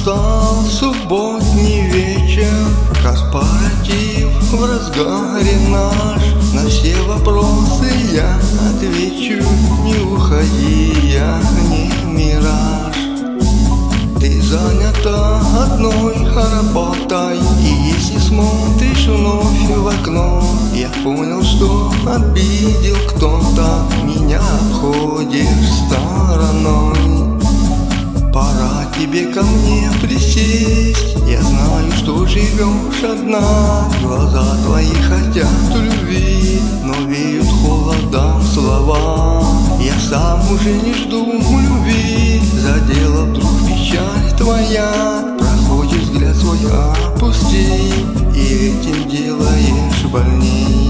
Настал субботний вечер, корпоратив в разгаре наш. На все вопросы я отвечу: не уходи, я не мираж. Ты занята одной работой, и если смотришь вновь в окно, я понял, что обидел кто-то, меня обходишь стороной. Пора тебе ко мне присесть, я знаю, что живешь одна. Глаза твои хотят любви, но веют холодом слова. Я сам уже не жду любви, задела вдруг печаль твоя. Проходишь взгляд свой опусти, и этим делаешь больней.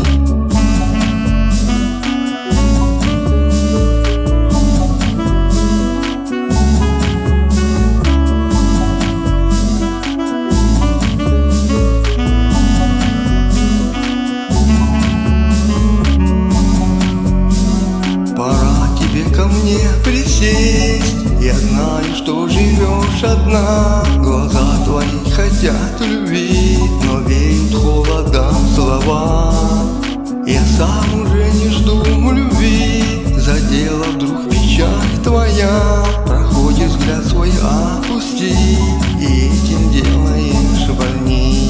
Ко мне присесть, я знаю, что живешь одна. Глаза твои хотят любви, но веют холодом слова. Я сам уже не жду любви, задела вдруг печаль твоя. Проходишь взгляд свой опусти, и этим делаешь больней.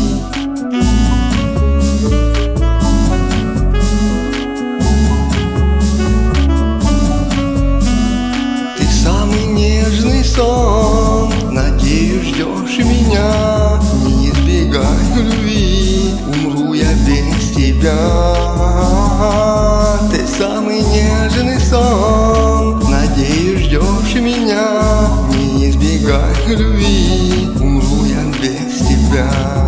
Сон, надеюсь, ждешь меня, не избегай любви, умру я без тебя. Ты самый нежный сон, надеюсь, ждешь меня, не избегай любви, умру я без тебя.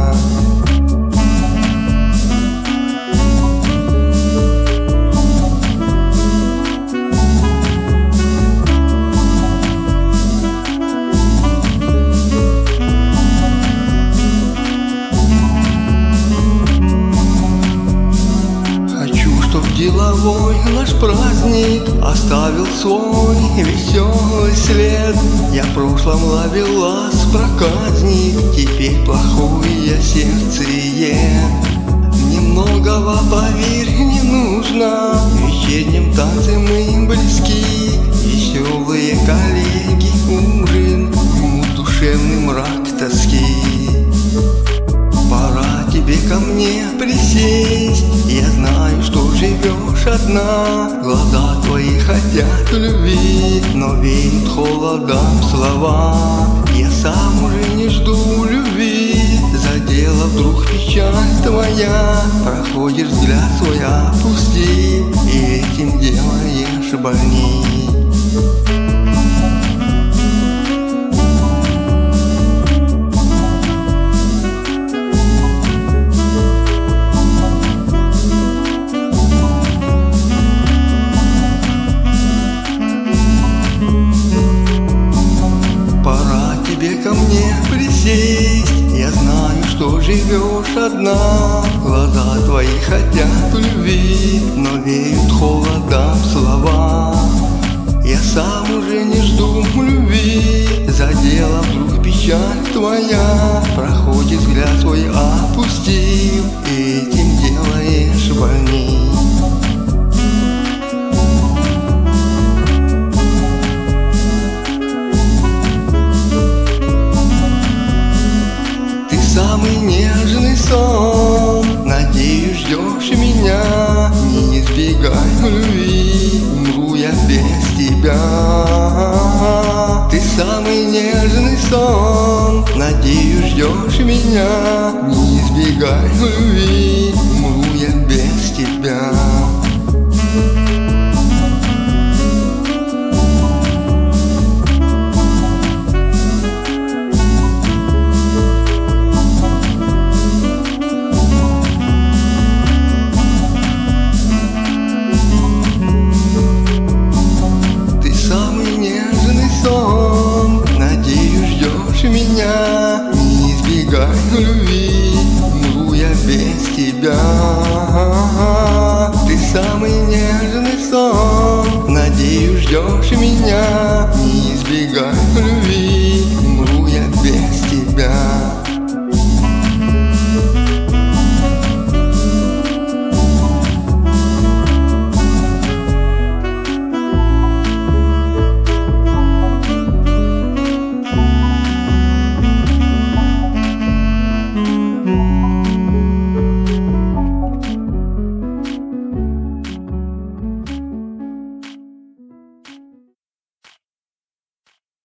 Деловой наш праздник оставил свой веселый след. Я в прошлом ловелас проказник, теперь плохой я сердцеед. Немногого, поверь, не нужно, в вечернем танце мы близки. Веселые коллеги, ужин, ему душевный мрак тоски. Пора тебе ко мне присесть, я знаю, что живешь одна. Глаза твои хотят любви, но веют холодом слова. Я сам уже не жду любви, задела вдруг печаль твоя. Проходишь взгляд свой опусти, и этим делаешь больней. Ко мне присесть, я знаю, что живешь одна. Глаза твои хотят любви, но веют холодом слова. Я сам уже не жду любви, задела вдруг печаль твоя. Проходит взгляд свой опустив, и этим делаешь больней. Самый нежный сон, надеюсь, ждешь меня, не избегай любви, умру я без тебя. Ты самый нежный сон, надеюсь, ждешь меня, не избегай любви, умру я без тебя. Меня, не избегай любви, умру я без тебя. Ты самый нежный сон, надеюсь, ждешь меня, не избегай любви.